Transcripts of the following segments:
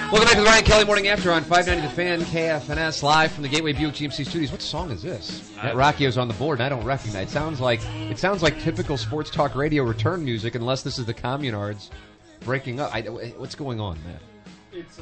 Welcome back to the Ryan Kelly Morning After on 590 The Fan, KFNS, live from the Gateway Buick GMC Studios. What song is this? That Rockio's on the board, and I don't recognize. It sounds like typical sports talk radio return music, unless this is the Communards breaking up. What's going on, man? It's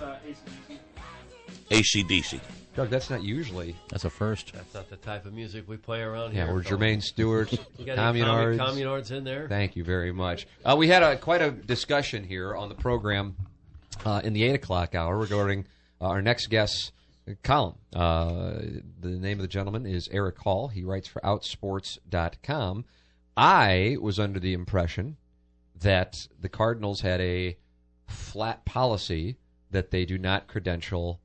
AC/DC. Doug, that's not usually. That's a first. That's not the type of music we play around here. Yeah, we're Jermaine Stewart, Communards. Communards in there. Thank you very much. We had quite a discussion here on the program in the 8 o'clock hour regarding our next guest's column. The name of the gentleman is Eric Hall. He writes for Outsports.com. I was under the impression that the Cardinals had a flat policy that they do not credential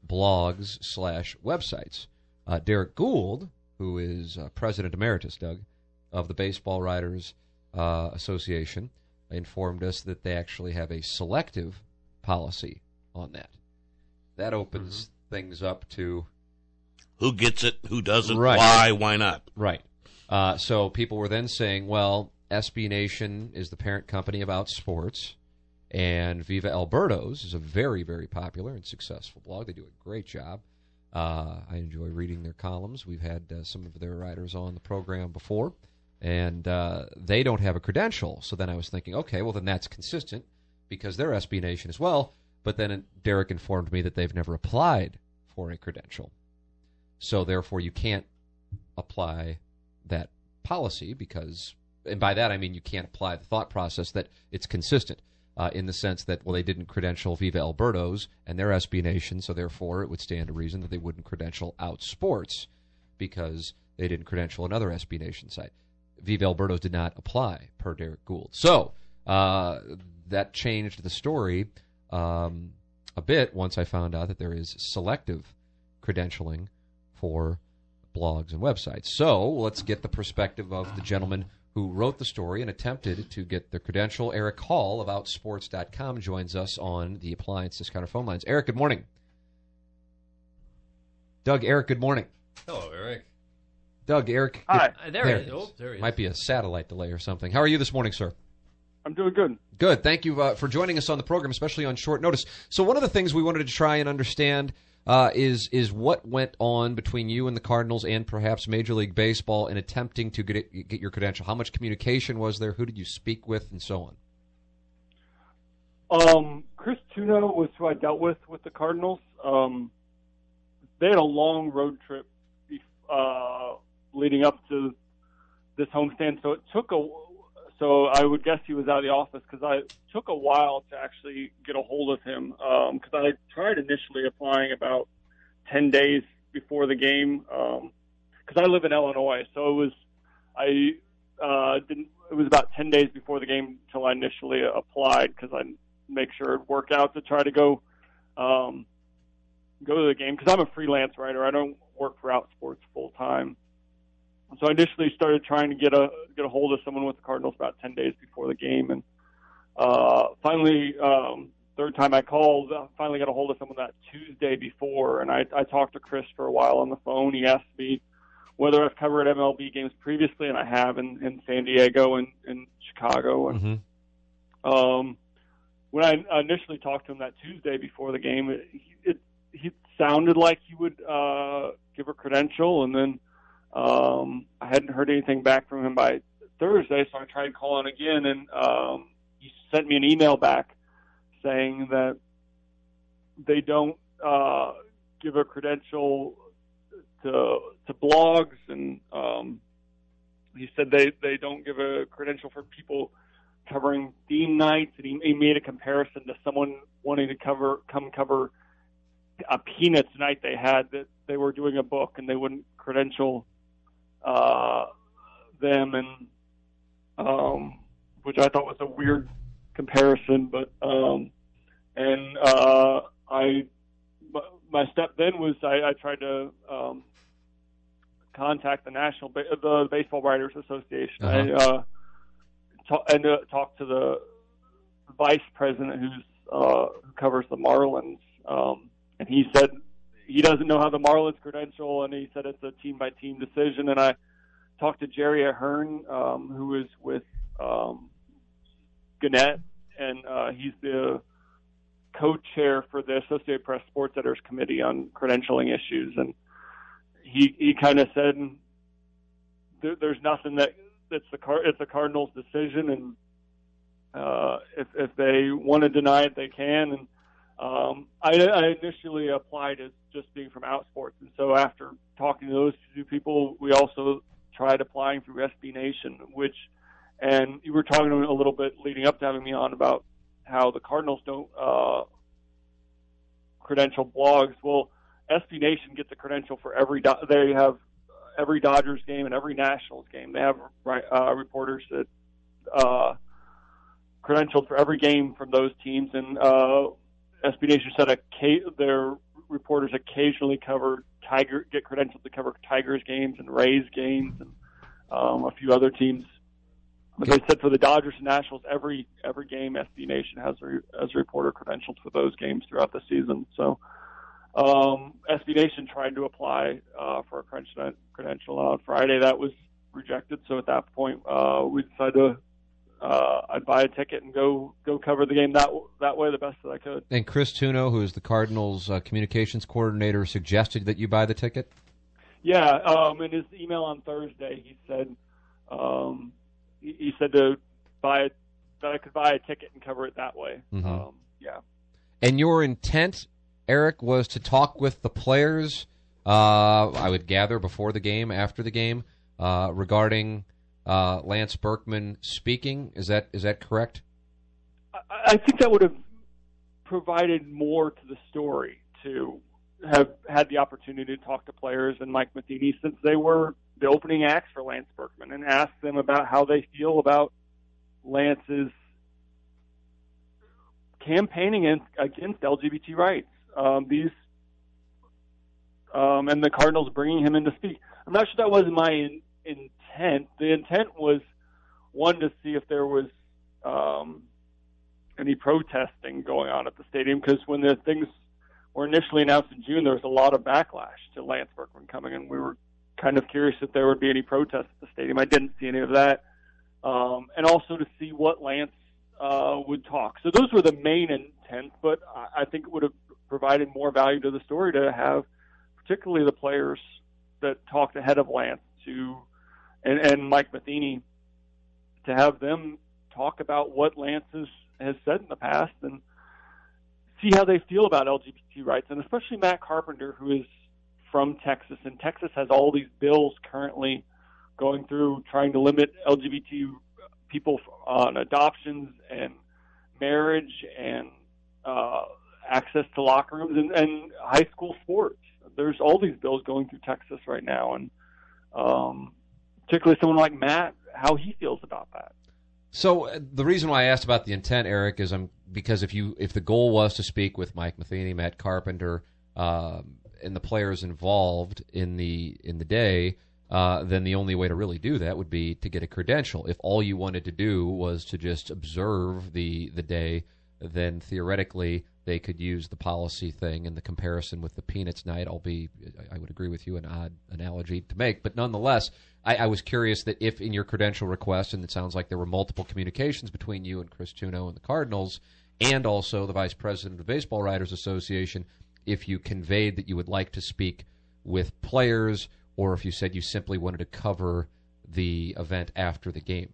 blogs/websites. Derek Gould, who is President Emeritus, Doug, of the Baseball Writers Association, informed us that they actually have a selective policy on that. That opens things up to who gets it, who doesn't, right. Why not? Right. So people were then saying, well, SB Nation is the parent company of Outsports, and Viva Alberto's is a very, very popular and successful blog. They do a great job. I enjoy reading their columns. We've had some of their writers on the program before, and they don't have a credential. So then I was thinking, okay, well, then that's consistent because they're SB Nation as well. But then Derek informed me that they've never applied for a credential. So therefore, you can't apply that policy because, and by that I mean you can't apply the thought process that it's consistent. In the sense that, well, they didn't credential Viva Alberto's, and they're SB Nation, so therefore it would stand to reason that they wouldn't credential Outsports because they didn't credential another SB Nation site. Viva Alberto's did not apply, per Derek Gould. So that changed the story a bit once I found out that there is selective credentialing for blogs and websites. So let's get the perspective of the gentleman who wrote the story and attempted to get the credential. Eric Hall of Outsports.com joins us on the Appliance Discounter phone lines. Eric, good morning. Doug, Eric, good morning. Hello, Eric. Doug, Eric. Hi. There he is. Oh, there he is. Might be a satellite delay or something. How are you this morning, sir? I'm doing good. Good. Thank you for joining us on the program, especially on short notice. So one of the things we wanted to try and understand is what went on between you and the Cardinals and perhaps Major League Baseball in attempting to get your credential. How much communication was there? Who did you speak with, and so on? Chris Tuna was who I dealt with the Cardinals. They had a long road trip leading up to this homestand, so it took So I would guess he was out of the office because it took a while to actually get a hold of him because I tried initially applying about 10 days before the game because I live in Illinois. So it was about 10 days before the game until I initially applied because I make sure it'd work out to try to go to the game because I'm a freelance writer. I don't work for Outsports full time. So I initially started trying to get a hold of someone with the Cardinals about 10 days before the game, and finally, third time I called, finally got a hold of someone that Tuesday before, and I talked to Chris for a while on the phone. He asked me whether I've covered MLB games previously, and I have in San Diego and in Chicago. And when I initially talked to him that Tuesday before the game, he sounded like he would give a credential, and then I hadn't heard anything back from him by Thursday, so I tried calling again, and he sent me an email back saying that they don't give a credential to blogs, and he said they don't give a credential for people covering theme nights, and he made a comparison to someone wanting to come cover a Peanuts night they had, that they were doing a book and they wouldn't credential them, and which I thought was a weird comparison, but my step then was I tried to contact the Baseball Writers Association. I talked to the vice president who covers the Marlins, and he said he doesn't know how the Marlins credential, and he said it's a team-by-team decision. And I talked to Jerry Ahern, who is with Gannett, and he's the co-chair for the Associated Press Sports Editors Committee on credentialing issues, and he kind of said there's nothing it's the Cardinals' decision, and if they want to deny it, they can. And I initially applied as just being from Outsports, and so after talking to those two people, we also tried applying through SB Nation, and you were talking a little bit leading up to having me on about how the Cardinals don't credential blogs. Well, SB Nation gets a credential for they have every Dodgers game and every Nationals game. They have reporters that credentialed for every game from those teams, and SB Nation said their reporters occasionally get credentialed to cover Tigers games and Rays games and a few other teams. But they said for the Dodgers and Nationals, every game SB Nation has a reporter credentialed for those games throughout the season. So SB Nation tried to apply for a credential on Friday. That was rejected. So at that point, we decided to I'd buy a ticket and go cover the game that way the best that I could. And Chris Tuno, who is the Cardinals communications coordinator, suggested that you buy the ticket? Yeah, in his email on Thursday, he said that I could buy a ticket and cover it that way. Mm-hmm. Yeah. And your intent, Eric, was to talk with the players, I would gather, before the game, after the game, regarding Lance Berkman speaking. Is that correct? I think that would have provided more to the story to have had the opportunity to talk to players and Mike Matheny, since they were the opening acts for Lance Berkman, and ask them about how they feel about Lance's campaigning against LGBT rights. And the Cardinals bringing him in to speak. I'm not sure that was my intent. The intent was, one, to see if there was any protesting going on at the stadium, because when the things were initially announced in June, there was a lot of backlash to Lance Berkman coming, and we were kind of curious if there would be any protests at the stadium. I didn't see any of that. And also to see what Lance would talk. So those were the main intents, but I think it would have provided more value to the story to have particularly the players that talked ahead of Lance and Mike Matheny, to have them talk about what Lance has said in the past and see how they feel about LGBT rights, and especially Matt Carpenter, who is from Texas, and Texas has all these bills currently going through trying to limit LGBT people on adoptions and marriage and access to locker rooms and high school sports. There's all these bills going through Texas right now, and particularly someone like Matt, how he feels about that. So the reason why I asked about the intent, Eric, is because if the goal was to speak with Mike Matheny, Matt Carpenter, and the players involved in the day, then the only way to really do that would be to get a credential. If all you wanted to do was to just observe the day, then theoretically they could use the policy thing and the comparison with the Peanuts night. I would agree with you, an odd analogy to make, but nonetheless, I was curious that if in your credential request, and it sounds like there were multiple communications between you and Chris Tuno and the Cardinals, and also the vice president of the Baseball Writers Association, if you conveyed that you would like to speak with players, or if you said you simply wanted to cover the event after the game.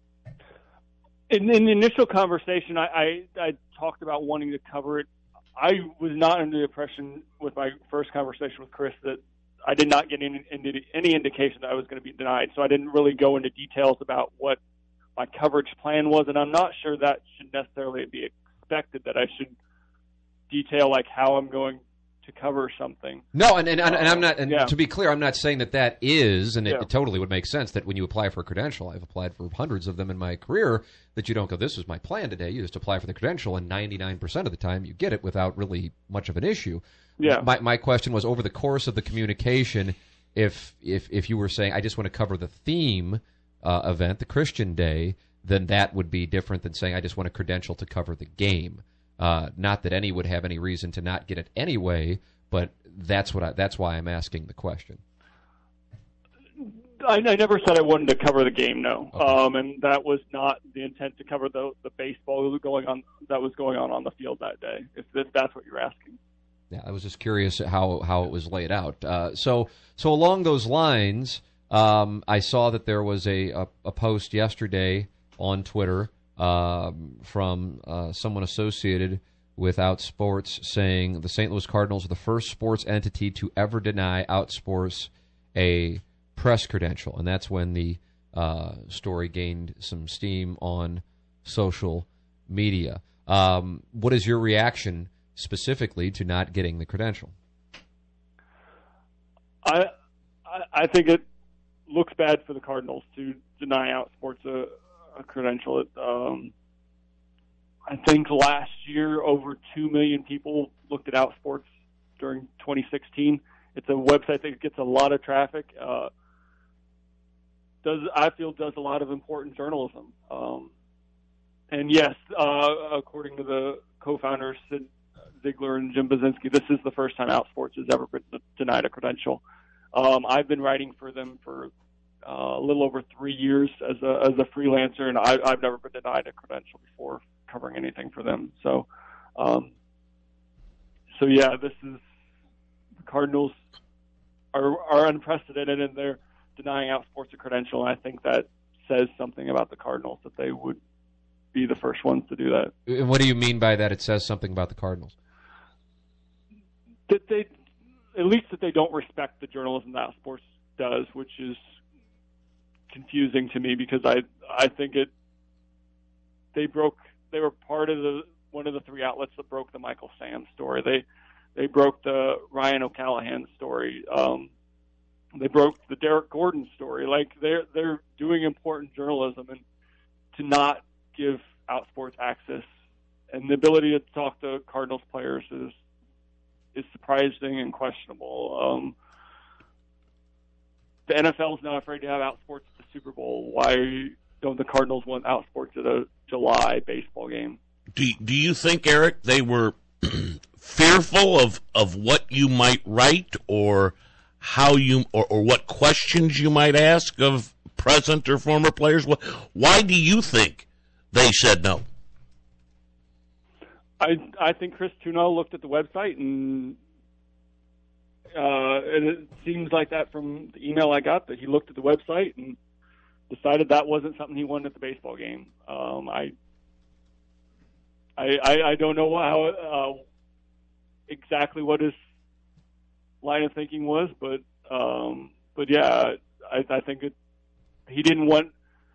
In the initial conversation, I talked about wanting to cover it. I was not under the impression with my first conversation with Chris that I did not get any indication that I was going to be denied, so I didn't really go into details about what my coverage plan was, and I'm not sure that should necessarily be expected, that I should detail like how I'm going to cover something. No, and I'm not. And yeah. To be clear, I'm not saying that is, and it totally would make sense that when you apply for a credential, I've applied for hundreds of them in my career, that you don't go, this is my plan today. You just apply for the credential, and 99% of the time you get it without really much of an issue. Yeah. My question was, over the course of the communication, if you were saying, I just want to cover the theme event, the Christian Day, then that would be different than saying, I just want a credential to cover the game. Not that any would have any reason to not get it anyway, but that's why I'm asking the question. I never said I wanted to cover the game, no. Okay. And that was not the intent to cover the baseball that was going on the field that day, if that's what you're asking. Yeah, I was just curious how it was laid out. So along those lines, I saw that there was a post yesterday on Twitter from someone associated with Outsports saying the St. Louis Cardinals are the first sports entity to ever deny Outsports a press credential, and that's when the story gained some steam on social media. What is your reaction specifically to not getting the credential? I think it looks bad for the Cardinals to deny Outsports a credential. I think last year over 2 million people looked at Outsports during 2016. It's a website that gets a lot of traffic. Does a lot of important journalism. And yes, according to the co-founders, Sid Ziegler and Jim Basinski, this is the first time Outsports has ever been denied a credential. I've been writing for them for a little over 3 years as a freelancer, and I've never been denied a credential before covering anything for them. So yeah, this is the Cardinals are unprecedented, and they're denying Outsports a credential. And I think that says something about the Cardinals that they would be the first ones to do that. And what do you mean by that? It says something about the Cardinals. That they don't respect the journalism that Outsports does, which is confusing to me because I think they were part of one of the three outlets that broke the Michael Sam story. They broke the Ryan O'Callahan story. They broke the Derek Gordon story. Like they're doing important journalism, and to not give Outsports access and the ability to talk to Cardinals players is surprising and questionable. The NFL is not afraid to have Outsports at the Super Bowl. Why don't the Cardinals want Outsports at a July baseball game? Do you think, Eric, they were fearful of what you might write or how you or what questions you might ask of present or former players? Why do you think they said no? I think Chris Tunell looked at the website and it seems like that from the email I got, that he looked at the website and decided that wasn't something he wanted at the baseball game. I don't know how exactly what his line of thinking was, but yeah, I think he didn't want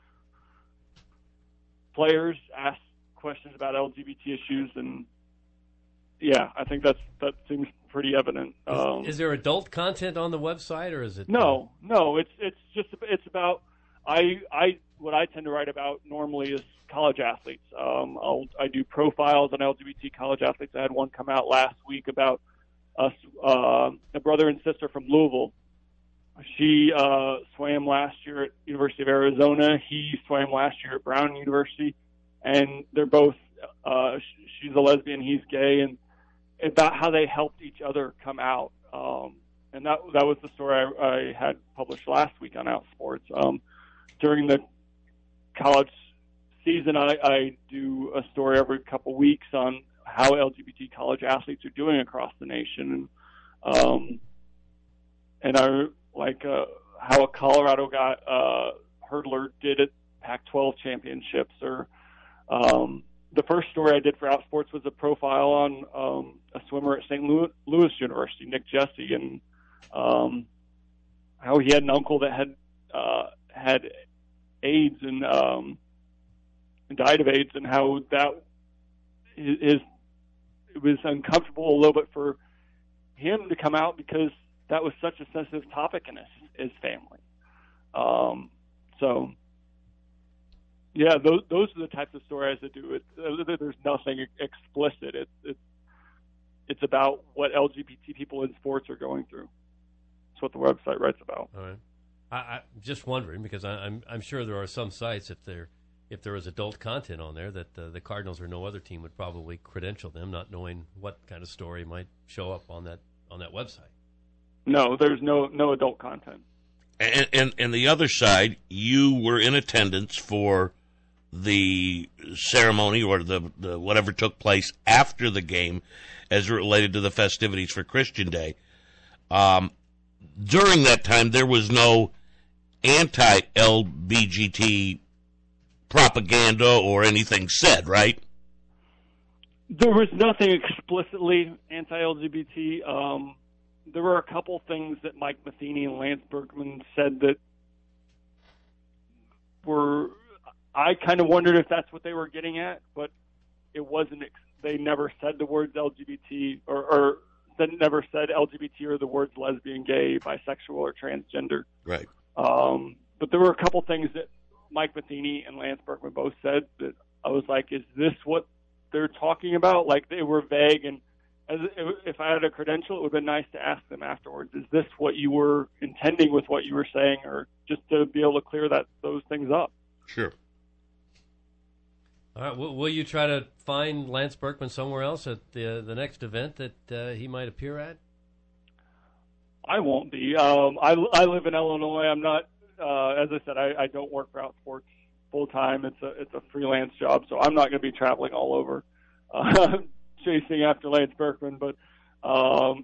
players asked questions about LGBT issues, and yeah, I think that seems pretty evident. Is there adult content on the website, or is it? No. It's about what I tend to write about normally is college athletes. I do profiles on LGBT college athletes. I had one come out last week about a brother and sister from Louisville. She swam last year at University of Arizona. He swam last year at Brown University, and they're both. She's a lesbian, he's gay, and about how they helped each other come out. And that was the story I had published last week on Outsports. During the college season, I do a story every couple weeks on how LGBT college athletes are doing across the nation, and I like how a Colorado hurdler did at Pac-12 championships. Or the first story I did for Outsports was a profile on a swimmer at St. Louis University, Nick Jesse, and how he had an uncle that had AIDS and died of AIDS, and how that it was uncomfortable a little bit for him to come out because that was such a sensitive topic in his family. So, yeah, those are the types of stories that do it. There's nothing explicit. It's about what LGBT people in sports are going through. That's what the website writes about. All right. I'm just wondering because I'm sure there are some sites if there is adult content on there that the Cardinals or no other team would probably credential them, not knowing what kind of story might show up on that website. No, there's no adult content. And the other side, you were in attendance for the ceremony or the whatever took place after the game as related to the festivities for Christian Day. During that time, there was no anti-LBGT propaganda or anything said, right? There was nothing explicitly anti-LGBT. There were a couple things that Mike Matheny and Lance Berkman said that were, I kind of wondered if that's what they were getting at, but it wasn't. They never said the words LGBT or they never said LGBT or the words lesbian, gay, bisexual, or transgender. Right. But there were a couple things that Mike Matheny and Lance Berkman both said that I was like, is this what they're talking about? Like, they were vague, and if I had a credential, it would have been nice to ask them afterwards, is this what you were intending with what you were saying, or just to be able to clear those things up? Sure. All right. Will you try to find Lance Berkman somewhere else at the next event that he might appear at? I won't be. I live in Illinois. I'm not, as I said, I don't work for Outsports full time. It's a freelance job, so I'm not going to be traveling all over chasing after Lance Berkman. But I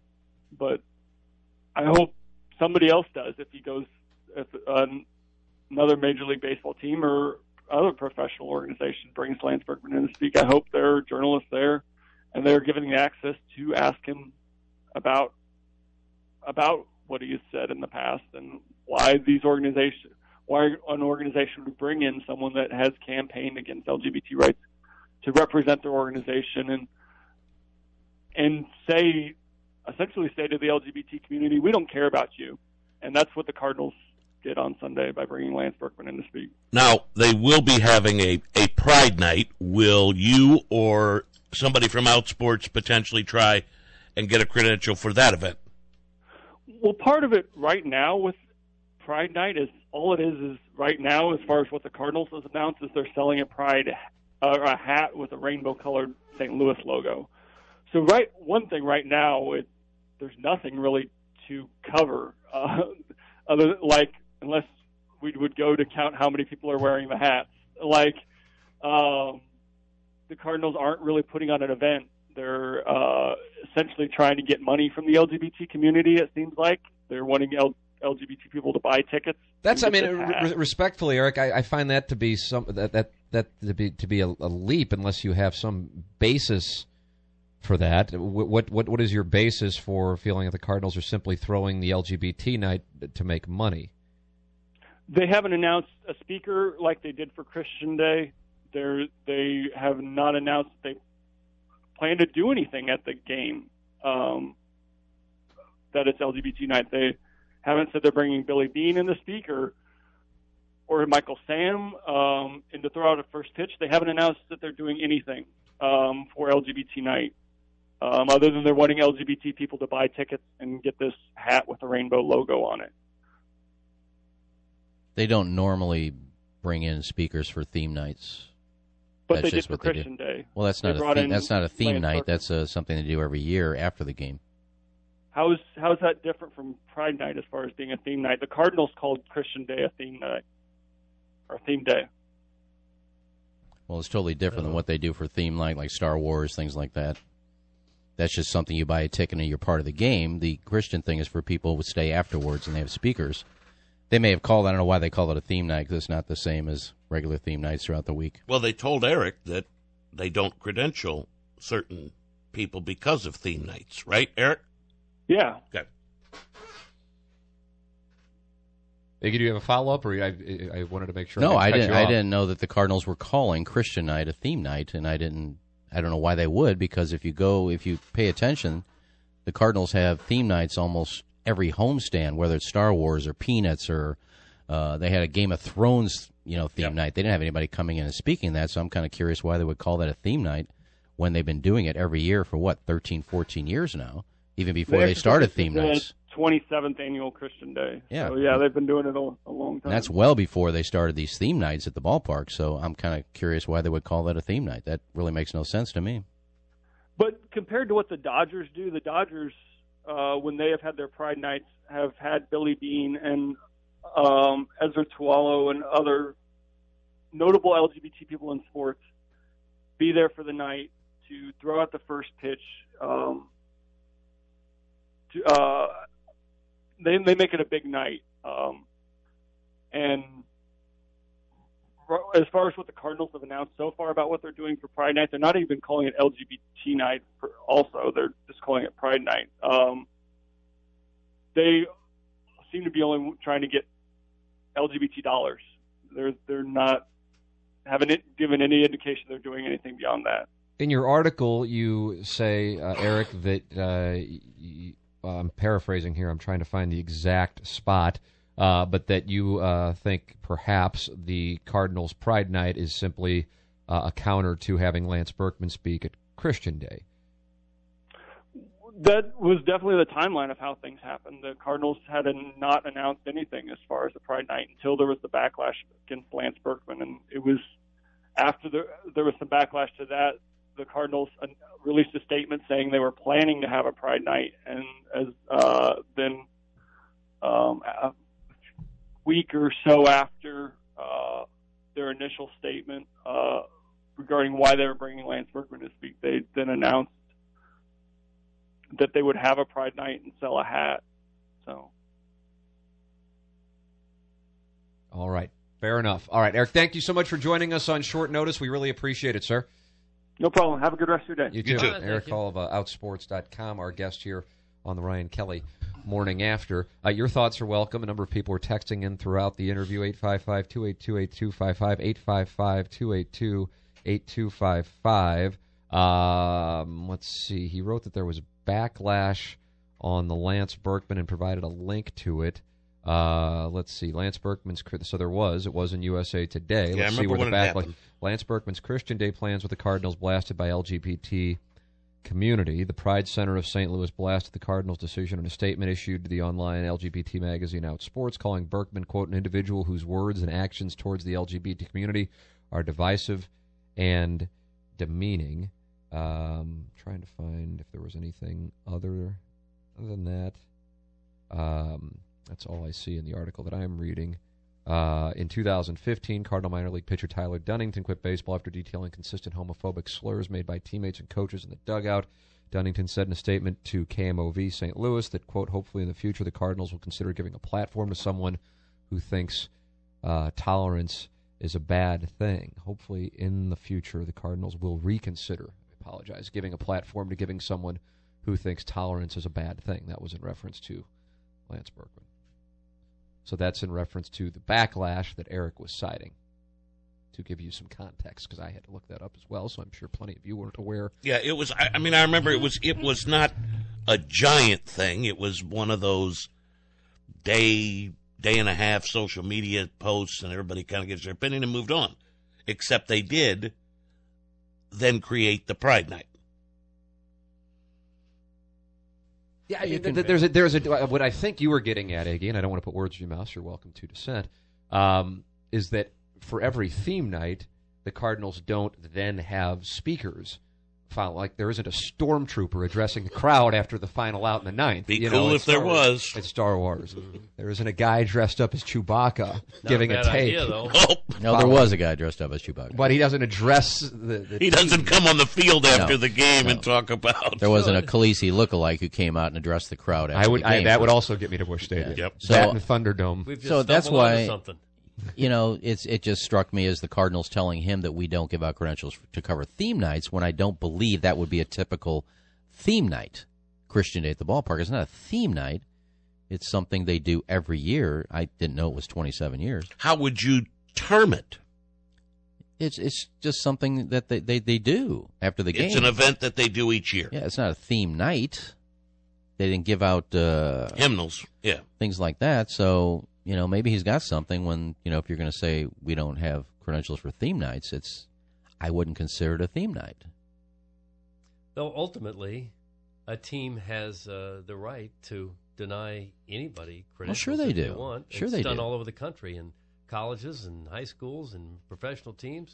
hope somebody else does if he goes, if another Major League Baseball team or other professional organization brings Lance Berkman in to speak. I hope there are journalists there, and they're given the access to ask him about what he has said in the past and why an organization would bring in someone that has campaigned against LGBT rights to represent their organization and essentially say to the LGBT community, we don't care about you. And that's what the Cardinals did on Sunday by bringing Lance Berkman in to speak. Now, they will be having a Pride Night. Will you or somebody from Outsports potentially try and get a credential for that event? Well, part of it right now with Pride Night is all it is right now, as far as what the Cardinals has announced, is they're selling a hat with a rainbow-colored St. Louis logo. So one thing right now, there's nothing really to cover, unless we would go to count how many people are wearing the hats. The Cardinals aren't really putting on an event. They're essentially trying to get money from the LGBT community, it seems like. They're wanting LGBT people to buy tickets. That's, respectfully, Eric, I find that to be to be a leap unless you have some basis for that. What is your basis for feeling that the Cardinals are simply throwing the LGBT night to make money? They haven't announced a speaker like they did for Christian Day. They have not announced they plan to do anything at the game that it's LGBT night. They haven't said they're bringing Billy Beane in to speak or Michael Sam and to throw out a first pitch. They haven't announced that they're doing anything for LGBT night other than they're wanting LGBT people to buy tickets and get this hat with a rainbow logo on it. They don't normally bring in speakers for theme nights. But they did for Christian Day. Well, that's not a theme night. That's something they do every year after the game. How is that different from Pride Night as far as being a theme night? The Cardinals called Christian Day a theme night or theme day. Well, it's totally different than what they do for theme night, like Star Wars, things like that. That's just something you buy a ticket and you're part of the game. The Christian thing is for people who stay afterwards and they have speakers. They may have called, I don't know why they call it a theme night, because it's not the same as regular theme nights throughout the week. Well, they told Eric that they don't credential certain people because of theme nights, right, Eric? Yeah. Okay. Iggy, do you have a follow-up, or I wanted to make sure? No, I didn't know that the Cardinals were calling Christian Night a theme night, and I don't know why they would, because if you pay attention, the Cardinals have theme nights almost every homestand, whether it's Star Wars or Peanuts or they had a Game of Thrones, theme night. They didn't have anybody coming in and speaking that, so I'm kind of curious why they would call that a theme night when they've been doing it every year for 13, 14 years now, even before they started theme nights. 27th annual Christian Day. Yeah. So, they've been doing it a long time. And that's well before they started these theme nights at the ballpark, so I'm kind of curious why they would call that a theme night. That really makes no sense to me. But compared to what the Dodgers do, the Dodgers, when they have had their Pride Nights, have had Billy Bean and Ezra Tualo and other notable LGBT people in sports be there for the night to throw out the first pitch. They make it a big night. And as far as what the Cardinals have announced so far about what they're doing for Pride Night, they're not even calling it LGBT Night. Also, they're just calling it Pride Night. They seem to be only trying to get LGBT dollars. They're not haven't given any indication they're doing anything beyond that. In your article, you say, Eric, that I'm paraphrasing here. I'm trying to find the exact spot, but that you think perhaps the Cardinals' Pride Night is simply a counter to having Lance Berkman speak at Christian Day. That was definitely the timeline of how things happened. The Cardinals had not announced anything as far as the Pride Night until there was the backlash against Lance Berkman, and it was after there was some backlash to that, the Cardinals released a statement saying they were planning to have a Pride Night, and then a week or so after their initial statement regarding why they were bringing Lance Berkman to speak, they then announced that they would have a Pride Night and sell a hat. So, all right. Fair enough. All right, Eric, thank you so much for joining us on short notice. We really appreciate it, sir. No problem. Have a good rest of your day. You too. too. Eric Hall of Outsports.com, our guest here on the Ryan Kelly Morning After. Your thoughts are welcome. A number of people are texting in throughout the interview, 855-282-8255, 855-282-8255. Let's see. He wrote that there was backlash on the Lance Berkman and provided a link to it. Let's see. Lance Berkman's, so there was. It was in USA Today. Yeah, Let's I see remember where the when it backlash. happened. Lance Berkman's Christian Day plans with the Cardinals blasted by LGBT community. The Pride Center of St. Louis blasted the Cardinals' decision in a statement issued to the online LGBT magazine Outsports, calling Berkman, quote, an individual whose words and actions towards the LGBT community are divisive and demeaning. Trying to find if there was anything other than that. That's all I see in the article that I'm reading. In 2015, Cardinal minor league pitcher Tyler Dunnington quit baseball after detailing consistent homophobic slurs made by teammates and coaches in the dugout. Dunnington said in a statement to KMOV St. Louis that, quote, hopefully in the future the Cardinals will consider giving a platform to someone who thinks tolerance is a bad thing. Hopefully in the future the Cardinals will reconsider, giving a platform to giving someone who thinks tolerance is a bad thing. That was in reference to Lance Berkman. So that's in reference to the backlash that Eric was citing, to give you some context, because I had to look that up as well, so I'm sure plenty of you weren't aware. Yeah, it was. I mean, I remember it was not a giant thing. It was one of those day and a half social media posts, and everybody kind of gives their opinion and moved on. Except they did then create the Pride Night. Yeah, there's a what I think you were getting at, Iggy, and I don't want to put words in your mouth, so you're welcome to dissent, is that for every theme night, the Cardinals don't then have speakers. Like there isn't a stormtrooper addressing the crowd after the final out in the ninth. Be cool if there was. It's Star Wars. There isn't a guy dressed up as Chewbacca giving a take. Idea, though. No, there was a guy dressed up as Chewbacca. But he doesn't address the He doesn't come on the field after the game and talk about. There wasn't a Khaleesi lookalike who came out and addressed the crowd after the game. That would also get me to Busch Stadium. Yep. That and Thunderdome. We've just So that's stumbled onto why- something. You know, it just struck me as the Cardinals telling him that we don't give out credentials to cover theme nights, when I don't believe that would be a typical theme night. Christian Day at the ballpark is not a theme night. It's something they do every year. I didn't know it was 27 years. How would you term it? It's just something that they do after the game. It's an event that they do each year. Yeah, it's not a theme night. They didn't give out Hymnals, yeah. things like that. So, you know, maybe he's got something when, you know, if you're going to say we don't have credentials for theme nights, I wouldn't consider it a theme night. Though ultimately, a team has the right to deny anybody credentials sure they if do. they want. Sure it's they done do. all over the country in colleges and high schools and professional teams.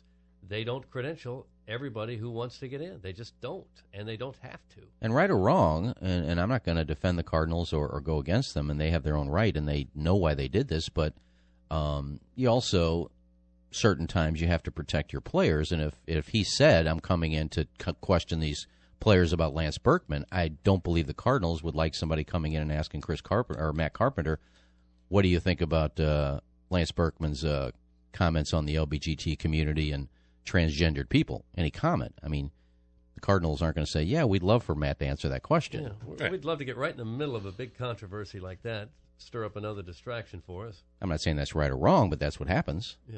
they don't credential everybody who wants to get in. They just don't, and they don't have to. And right or wrong, and I'm not going to defend the Cardinals or go against them, and they have their own right, and they know why they did this, but you also, certain times you have to protect your players, and if he said, I'm coming in to question these players about Lance Berkman, I don't believe the Cardinals would like somebody coming in and asking Matt Carpenter, what do you think about Lance Berkman's comments on the LBGT community and transgendered people? Any comment? I mean, the Cardinals aren't going to say, yeah, we'd love for Matt to answer that question. Yeah, we'd love to get right in the middle of a big controversy like that, stir up another distraction for us. I'm not saying that's right or wrong, but that's what happens. Yeah,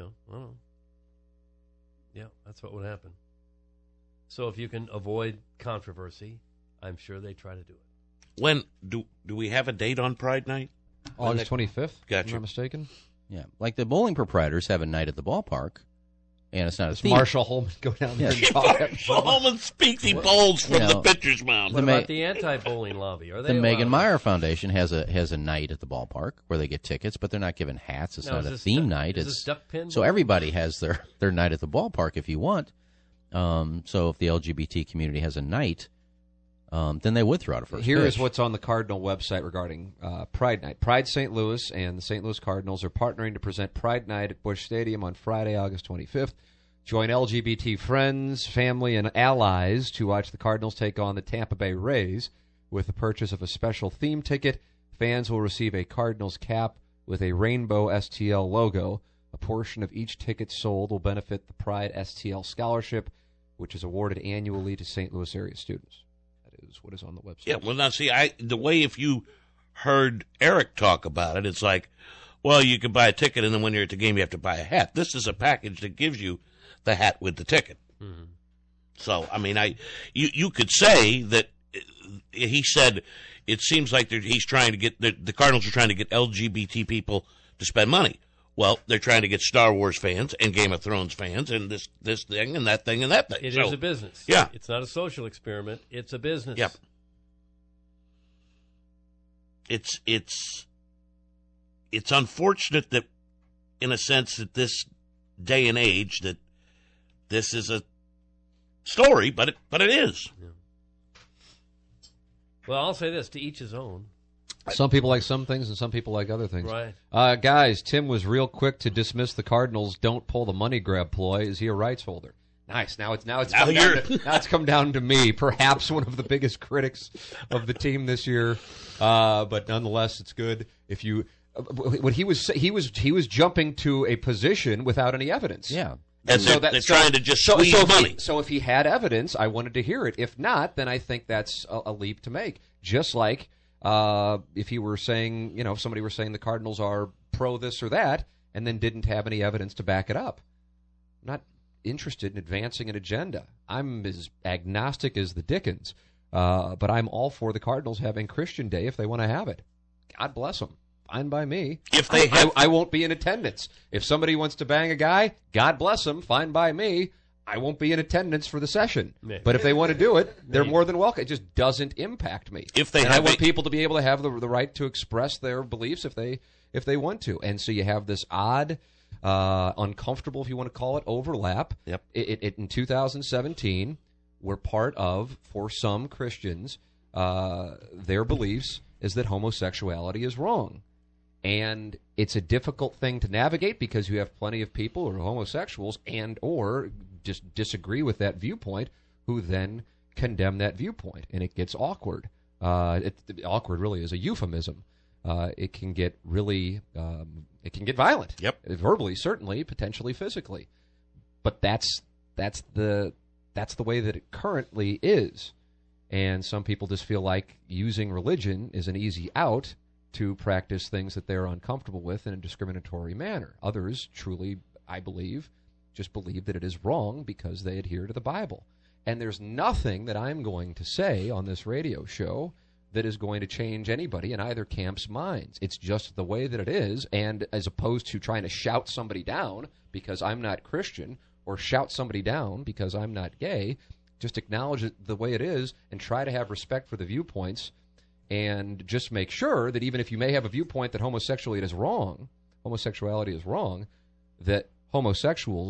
yeah, that's what would happen. So if you can avoid controversy, I'm sure they try to do it. When do we have a date on Pride Night? August 25th, Gotcha. if I'm not mistaken. Yeah, like the bowling proprietors have a night at the ballpark, and it's not a Does theme. Marshall Holman go down there and talk? Marshall Holman speaks. He bowls from the pitcher's mound. What about the anti-bowling lobby? Are they The Megan allowed? Meyer Foundation has a night at the ballpark where they get tickets, but they're not given hats. It's Now, not is a this theme duck- night. is It's this duck pin so bowling? everybody has their night at the ballpark if you want. So if the LGBT community has a night, then they would throw out a first Here pitch. is what's on the Cardinal website regarding Pride Night. Pride St. Louis and the St. Louis Cardinals are partnering to present Pride Night at Busch Stadium on Friday, August 25th. Join LGBT friends, family, and allies to watch the Cardinals take on the Tampa Bay Rays. With the purchase of a special theme ticket, fans will receive a Cardinals cap with a rainbow STL logo. A portion of each ticket sold will benefit the Pride STL Scholarship, which is awarded annually to St. Louis area students. That is what is on the website. Yeah, well, now, see, the way if you heard Eric talk about it, it's like, well, you can buy a ticket, and then when you're at the game, you have to buy a hat. This is a package that gives you the hat with the ticket. Mm-hmm. So, I mean, you could say that he said it seems like he's trying to get, the Cardinals are trying to get LGBT people to spend money. Well, they're trying to get Star Wars fans and Game of Thrones fans and this thing and that thing and that thing. It is a business. Yeah. It's not a social experiment. It's a business. Yep. It's unfortunate that, in a sense, that this day and age that this is a story, but it is. Yeah. Well, I'll say this, to each his own. Some people like some things and some people like other things. Right. Guys, Tim was real quick to dismiss the Cardinals' don't pull the money grab ploy. Is he a rights holder? Nice. Now it's come down to me, perhaps one of the biggest critics of the team this year. But nonetheless, it's good if you. What he was jumping to a position without any evidence. Yeah. And they're trying to just squeeze money. So if he had evidence, I wanted to hear it. If not, then I think that's a leap to make. Just like if he were saying, if somebody were saying the Cardinals are pro this or that, and then didn't have any evidence to back it up. I'm not interested in advancing an agenda. I'm as agnostic as the Dickens, but I'm all for the Cardinals having Christian Day if they want to have it. God bless them. Fine by me. If they I won't be in attendance. If somebody wants to bang a guy, God bless them. Fine by me. I won't be in attendance for the session. Maybe. But if they want to do it, they're more than welcome. It just doesn't impact me. I want people to be able to have the right to express their beliefs if they want to. And so you have this odd, uncomfortable, if you want to call it, overlap. Yep. In 2017, we're part of, for some Christians, their beliefs is that homosexuality is wrong. And it's a difficult thing to navigate because you have plenty of people who are homosexuals and or just disagree with that viewpoint who then condemn that viewpoint. And it gets awkward. Awkward really is a euphemism. It can get really violent. Yep. Verbally, certainly, potentially physically. But that's the way that it currently is. And some people just feel like using religion is an easy out to practice things that they're uncomfortable with in a discriminatory manner. Others truly, I believe, just believe that it is wrong because they adhere to the Bible. And there's nothing that I'm going to say on this radio show that is going to change anybody in either camp's minds. It's just the way that it is, and as opposed to trying to shout somebody down because I'm not Christian or shout somebody down because I'm not gay, just acknowledge it the way it is and try to have respect for the viewpoints and just make sure that even if you may have a viewpoint that homosexuality is wrong, that homosexuals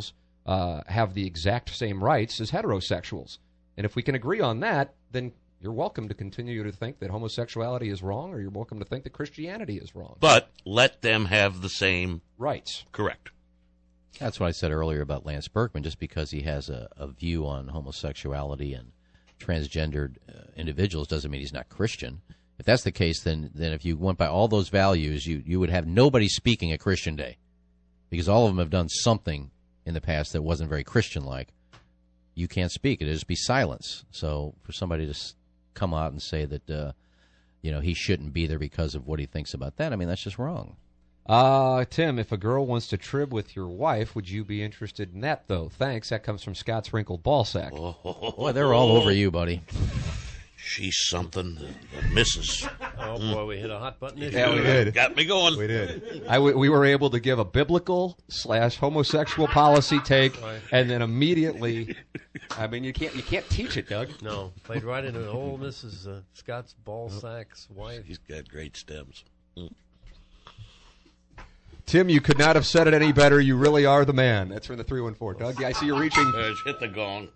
have the exact same rights as heterosexuals. And if we can agree on that, then you're welcome to continue to think that homosexuality is wrong, or you're welcome to think that Christianity is wrong. But let them have the same rights. Correct. That's what I said earlier about Lance Berkman. Just because he has a view on homosexuality and transgendered individuals doesn't mean he's not Christian. If that's the case, then if you went by all those values, you would have nobody speaking at Christian Day, because all of them have done something in the past that wasn't very Christian-like. You can't speak. It'd just be silence. So for somebody to come out and say that he shouldn't be there because of what he thinks about that, I mean, that's just wrong. Tim, if a girl wants to trib with your wife, would you be interested in that, though? Thanks. That comes from Scott's Wrinkled Ballsack. Boy, they're all over you, buddy. She's something that misses. Oh, boy, we hit a hot button issue. Yeah, we did. Got me going. We did. We were able to give a biblical/homosexual policy take, and then immediately, I mean, you can't teach it, Doug. No, played right into old Mrs. Scott's Ballsack's wife. He's got great stems. Tim, you could not have said it any better. You really are the man. That's from the 314. Doug, I see you're reaching. Hit the gong.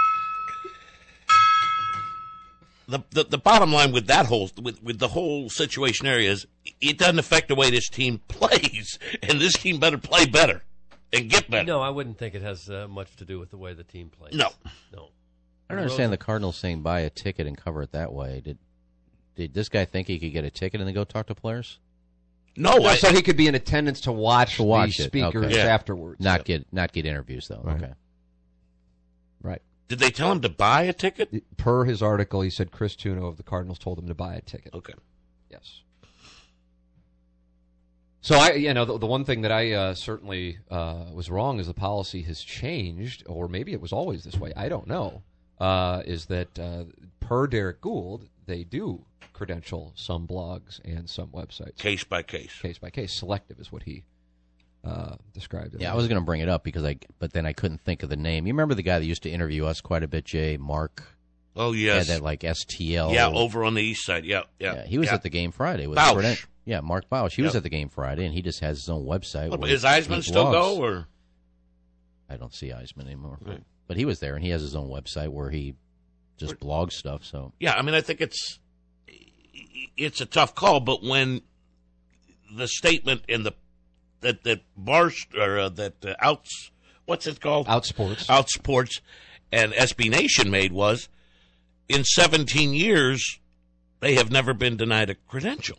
The bottom line with that with the whole situation area is it doesn't affect the way this team plays, and this team better play better and get better. No, I wouldn't think it has much to do with the way the team plays. No. I don't understand the Cardinals saying buy a ticket and cover it that way. Did this guy think he could get a ticket and then go talk to players? No, so he could be in attendance to watch the it. speakers Okay. afterwards. Not get interviews though. Right. Okay. Right. Did they tell him to buy a ticket? Per his article, he said Chris Tuno of the Cardinals told him to buy a ticket. Okay. Yes. So the one thing that I certainly was wrong is the policy has changed, or maybe it was always this way. I don't know. Is that per Derek Gould, they do credential some blogs and some websites. Case by case. Case by case. Selective is what he described it. Yeah, I was going to bring it up but then I couldn't think of the name. You remember the guy that used to interview us quite a bit, Jay? Mark? Oh, yes. Had that like STL. Yeah, over on the east side. Yeah. He was at the game Friday. With Bausch. Yeah, Mark Bausch. He was at the game Friday, and he just has his own website. Does Eisman still go? Or I don't see Eisman anymore. Right. But he was there, and he has his own website where he just blogs stuff. So yeah, I mean, I think it's a tough call, but when the statement in what's it called? Outsports and SB Nation made was, in 17 years, they have never been denied a credential.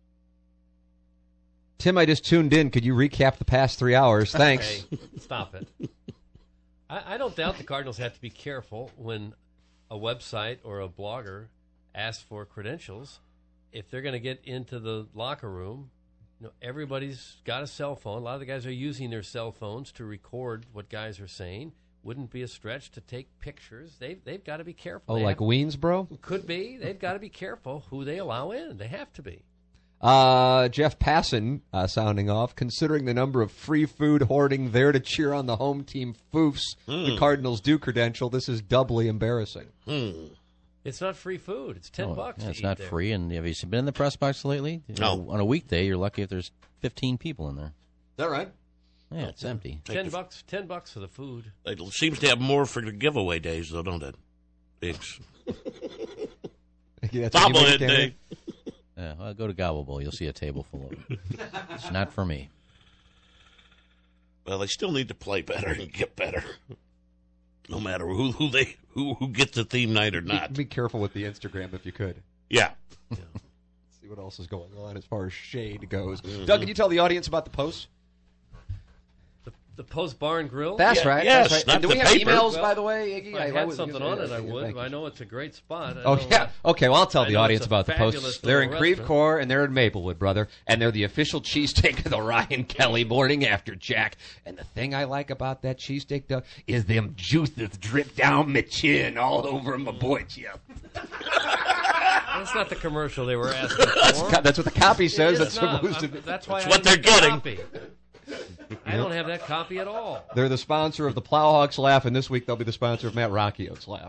Tim, I just tuned in. Could you recap the past 3 hours? Thanks. Hey, stop it. I don't doubt the Cardinals have to be careful when a website or a blogger asks for credentials. If they're going to get into the locker room, everybody's got a cell phone. A lot of the guys are using their cell phones to record what guys are saying. Wouldn't be a stretch to take pictures. They've got to be careful. Oh, like Weensboro? Could be. They've got to be careful who they allow in. They have to be. Jeff Passon sounding off. Considering the number of free food hoarding there to cheer on the home team foofs the Cardinals do credential, this is doubly embarrassing. It's not free food. It's $10. Yeah, it's not free. And have you been in the press box lately? No. On a weekday, you're lucky if there's 15 people in there. Is that right? Yeah, it's empty. $10 for the food. It seems to have more for the giveaway days, though, don't it? It's bobblehead day. Yeah, well, go to Gobble Bowl. You'll see a table full of it. It's not for me. Well, they still need to play better and get better, no matter who gets the theme night or not. Be careful with the Instagram if you could. Yeah. See what else is going on as far as shade goes. Doug, can you tell the audience about the Post? The Post Bar and Grill? That's right. Yes, that's right. not And do the we have paper. emails, by the way, Iggy? If I had something on it, I would. I know it's a great spot. Yeah. Okay, well, I'll tell the know audience it's a about the Post. fabulous They're in little Creve restaurant. Coeur, and they're in Maplewood, brother. And they're the official cheesesteak of the Ryan Kelly Morning After Jack. And the thing I like about that cheesesteak, Doug, is them juices drip down my chin all over my boy, Jeff. That's not the commercial they were asking for. That's what the copy says. It's That's not. supposed to be. That's why That's I what they're need the getting. copy. I don't have that copy at all. They're the sponsor of the Plowhawks Laugh, and this week they'll be the sponsor of Matt Rocchio's Laugh.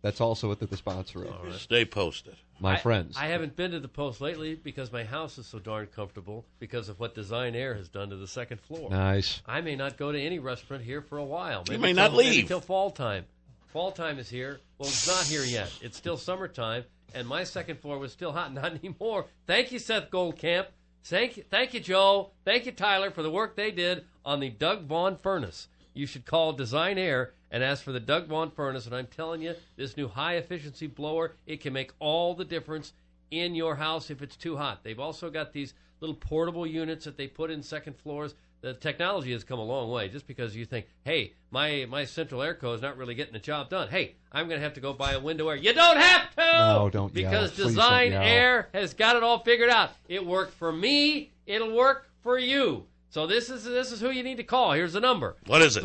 That's also what the sponsor of. Stay posted. My friends. I haven't been to the Post lately because my house is so darn comfortable because of what Design Air has done to the second floor. Nice. I may not go to any restaurant here for a while. You may not leave. Until fall time. Fall time is here. Well, it's not here yet. It's still summertime, and my second floor was still hot. Not anymore. Thank you, Seth Goldcamp. Thank you, Joe. Thank you, Tyler, for the work they did on the Doug Vaughn furnace. You should call Design Air and ask for the Doug Vaughn furnace. And I'm telling you, this new high-efficiency blower, it can make all the difference in your house if it's too hot. They've also got these little portable units that they put in second floors. The technology has come a long way. Just because you think, hey, my central air co is not really getting the job done. Hey, I'm going to have to go buy a window air. You don't have to! No, don't yell. Because Please don't Design yell. Air has got it all figured out. It worked for me. It'll work for you. So this is who you need to call. Here's the number. What is it?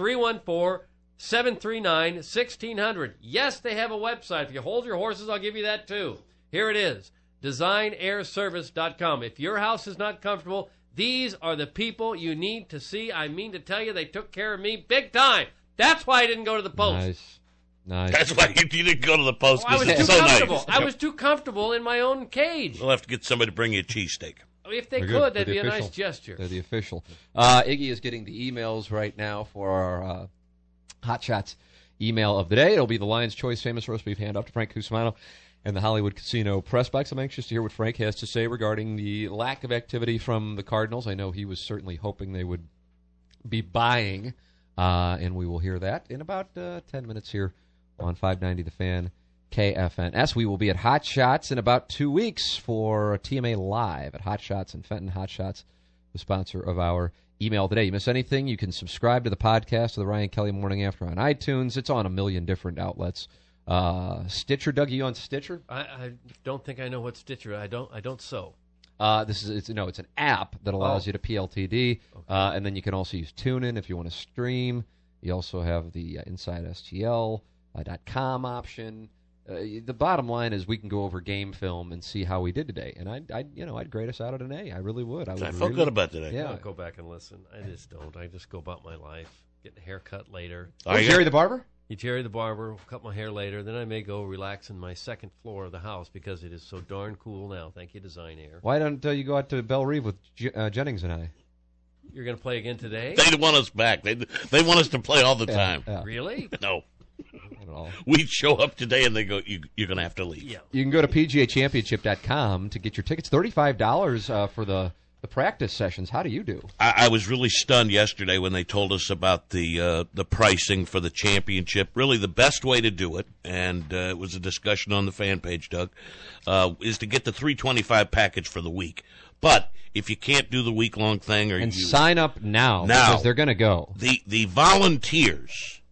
314-739-1600. Yes, they have a website. If you hold your horses, I'll give you that too. Here it is. DesignAirService.com. If your house is not comfortable, these are the people you need to see. I mean to tell you, they took care of me big time. That's why I didn't go to the Post. Nice. That's why you didn't go to the Post, I because was it's too so comfortable. nice. I was too comfortable in my own cage. We'll have to get somebody to bring you a cheesesteak. If they They're could, good. that'd They're be a the nice official. gesture. They're the official. Iggy is getting the emails right now for our Hot Shots email of the day. It'll be the Lion's Choice Famous Roast Beef Hand Up to Frank Cusumano and the Hollywood Casino Press Box. I'm anxious to hear what Frank has to say regarding the lack of activity from the Cardinals. I know he was certainly hoping they would be buying, and we will hear that in about 10 minutes here on 590 The Fan. KFNS. We will be at Hot Shots in about 2 weeks for TMA Live at Hot Shots in Fenton. Hot Shots, the sponsor of our email today. You miss anything, you can subscribe to the podcast of the Ryan Kelly Morning After on iTunes. It's on a million different outlets. Stitcher, Doug, you on Stitcher? I don't think I know what Stitcher. I don't sew. It's an app that allows you to PLTD, and then you can also use TuneIn if you want to stream. You also have the InsideSTL.com option. The bottom line is we can go over game film and see how we did today, and I'd grade us out at an A. I really would. I felt good about today. I Yeah. don't go back and listen. I just don't. I just go about my life, get a haircut later. Jerry the Barber? Jerry the barber, cut my hair later. Then I may go relax in my second floor of the house because it is so darn cool now. Thank you, Design Air. Why don't you go out to Belle Reve with Jennings and I? You're going to play again today? They want us back. They want us to play all the time. Yeah. Really? No. Not at all. We show up today and they go, you're going to have to leave. Yeah. You can go to PGAChampionship.com to get your tickets. $35 for the practice sessions. How do you do? I was really stunned yesterday when they told us about the pricing for the championship. Really, the best way to do it, and it was a discussion on the fan page, Doug, is to get the $325 package for the week. But if you can't do the week-long thing, And sign up now because they're going to go. The volunteers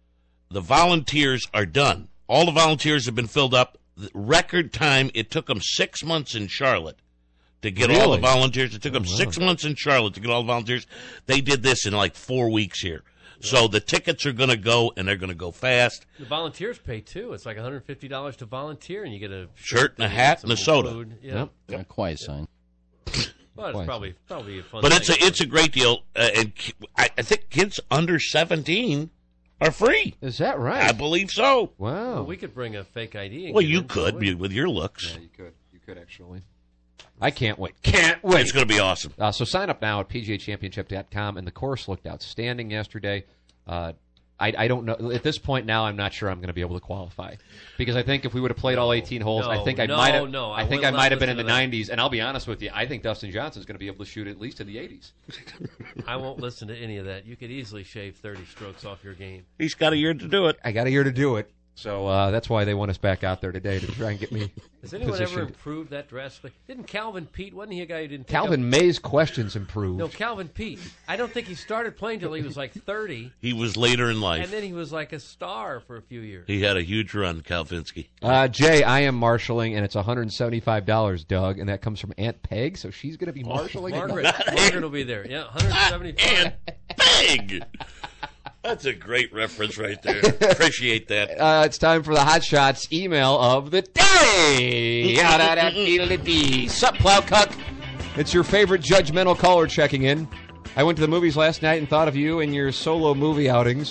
are done. All the volunteers have been filled up. The record time, it took them 6 months in Charlotte to get all the volunteers. It took them 6 months in Charlotte to get all the volunteers. They did this in like 4 weeks here. Yeah. So the tickets are going to go, and they're going to go fast. The volunteers pay, too. It's like $150 to volunteer, and you get a shirt and a hat and a soda. Food. Yeah. Yep. A quiet sign. Well, it's probably a fun But thing. it's a great deal. And I think kids under 17 are free. Is that right? I believe so. Wow. Well, we could bring a fake ID. And Well, get you in, could couldn't we? with your looks. Yeah, you could. You could actually. I can't wait. Can't wait. It's going to be awesome. So sign up now at PGAChampionship.com. And the course looked outstanding yesterday. I don't know. At this point now, I'm not sure I'm going to be able to qualify. Because I think if we would have played all 18 holes, I think I might have been in the 90s. And I'll be honest with you, I think Dustin Johnson's going to be able to shoot at least in the 80s. I won't listen to any of that. You could easily shave 30 strokes off your game. He's got a year to do it. I got a year to do it. So that's why they want us back out there today to try and get me Has anyone ever positioned. improved that drastically? Didn't Calvin Pete, wasn't he a guy who didn't pick Calvin up? May's questions improved. No, Calvin Pete. I don't think he started playing till he was like 30, He was later in life. and then he was like a star for a few years. He had a huge run, Kalvinsky. Jay, I am marshaling, and it's $175, Doug, and that comes from Aunt Peg, so she's going to be marshaling. Margaret will be there. Yeah, 175. And big! That's a great reference right there. Appreciate that. It's time for the Hot Shots email of the day. Sup, Plow Cuck? It's your favorite judgmental caller checking in. I went to the movies last night and thought of you and your solo movie outings.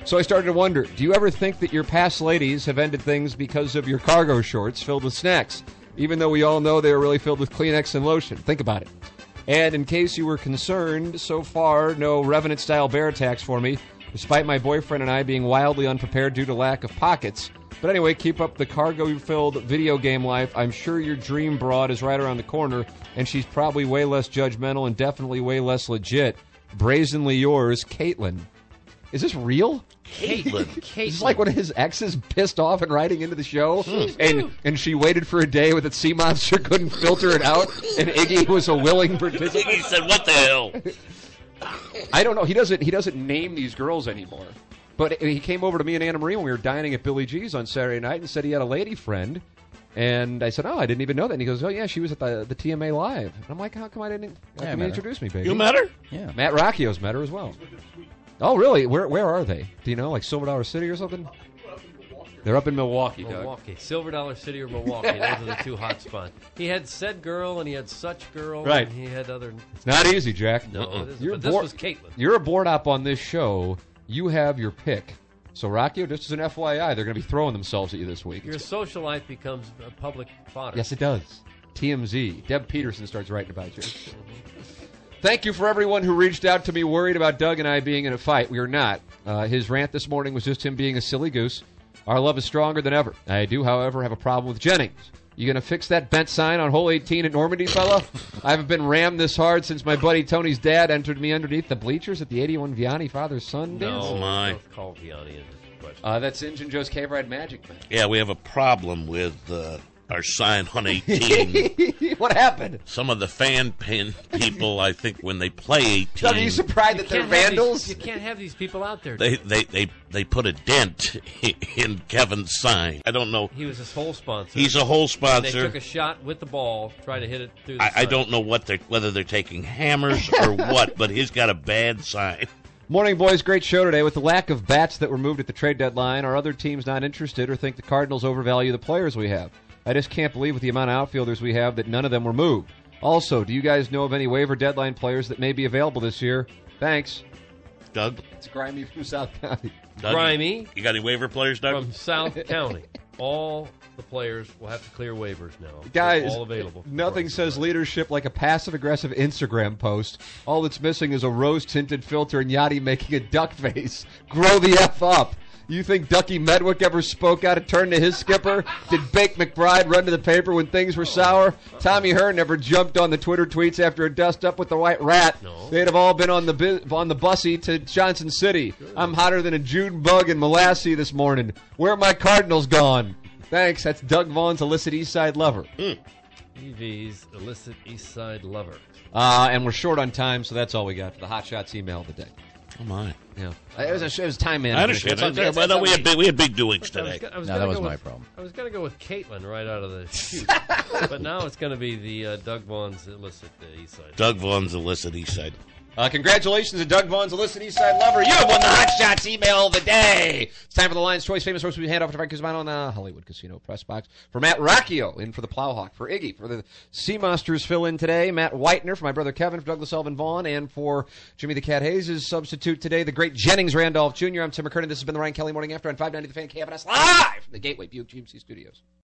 So I started to wonder, do you ever think that your past ladies have ended things because of your cargo shorts filled with snacks, even though we all know they were really filled with Kleenex and lotion? Think about it. And in case you were concerned, so far, no Revenant-style bear attacks for me, despite my boyfriend and I being wildly unprepared due to lack of pockets. But anyway, keep up the cargo-filled video game life. I'm sure your dream broad is right around the corner, and she's probably way less judgmental and definitely way less legit. Brazenly yours, Caitlin. Is this real? Caitlin. Is this like one of his exes pissed off and writing into the show? And she waited for a day with a sea monster, couldn't filter it out, and Iggy was a willing participant? He said, what the hell? I don't know. He doesn't name these girls anymore. But he came over to me and Anna Marie when we were dining at Billy G's on Saturday night and said he had a lady friend. And I said, oh, I didn't even know that. And he goes, oh, yeah, she was at the TMA Live. And I'm like, how come I didn't? How come you introduce me, baby? You met her? Yeah. Matt Rocchio's met her as well. Oh, really? Where are they? Do you know? Like Silver Dollar City or something? They're up in Milwaukee, Doug. Milwaukee. Silver Dollar City or Milwaukee. Those are the two hot spots. He had said girl and he had such girl. Right. And he had other. It's not easy, Jack. No, it isn't. You're But this was Caitlin. You're a board op on this show. You have your pick. So, Rocchio, just as an FYI, they're going to be throwing themselves at you this week. Your social life becomes a public fodder. Yes, it does. TMZ. Deb Peterson starts writing about you. Thank you for everyone who reached out to me worried about Doug and I being in a fight. We are not. His rant this morning was just him being a silly goose. Our love is stronger than ever. I do, however, have a problem with Jennings. You going to fix that bent sign on hole 18 at Normandy, fella? I haven't been rammed this hard since my buddy Tony's dad entered me underneath the bleachers at the 81 Vianney father-son dance. No, my. don't call Vianney in this question. That's Injun Joe's Cave Ride Magic, man. Yeah, we have a problem with our sign on 18. What happened? Some of the fan pin people, I think, when they play 18, Doug, are you surprised that they're vandals? You can't have these people out there. they put a dent in Kevin's sign. I don't know. He was his whole sponsor. He's a whole They sponsor. took a shot with the ball, try to hit it through the I sign. don't know whether they're taking hammers or what, but he's got a bad sign. Morning, boys. Great show today. With the lack of bats that were moved at the trade deadline, are other teams not interested or think the Cardinals overvalue the players we have? I just can't believe with the amount of outfielders we have that none of them were moved. Also, do you guys know of any waiver deadline players that may be available this year? Thanks. Doug? It's Grimy from South County. Doug, Grimy you got any waiver players, Doug? from South County. All the players will have to clear waivers now. Guys, They're all available. nothing says leadership like a passive-aggressive Instagram post. All that's missing is a rose-tinted filter and Yachty making a duck face. Grow the F up. You think Ducky Medwick ever spoke out of turn to his skipper? Did Bake McBride run to the paper when things were sour? Tommy Hearn never jumped on the Twitter tweets after a dust-up with the White Rat. No. They'd have all been on the bussy to Johnson City. Good. I'm hotter than a June bug in Molassee this morning. Where are my Cardinals gone? Thanks. That's Doug Vaughn's illicit East Side lover. EV's illicit East Side lover. And we're short on time, so that's all we got for the Hot Shots email of the day. Oh, my. Yeah, it was time management. I understand. Well, we had big doings today. No, that was my problem. I was going to go with Caitlin right out of the chute. But now it's going to be the Doug Vaughn's illicit East Side. Doug Vaughn's illicit East Side. Congratulations to Doug Vaughn's illicit East Side lover. You have won the Hot Shots email of the day. It's time for the Lion's Choice Famous Roast we hand off to Frank Kuzman on the Hollywood Casino Press Box. For Matt Rocchio, in for the Plowhawk. For Iggy, for the Sea Monsters fill-in today. Matt Whitener, for my brother Kevin, for Douglas Elvin Vaughn, and for Jimmy the Cat Hayes' substitute today, the great Jennings Randolph Jr. I'm Tim McKernan. This has been the Ryan Kelly Morning After on 590 The Fan KFNS live from the Gateway Buick GMC Studios.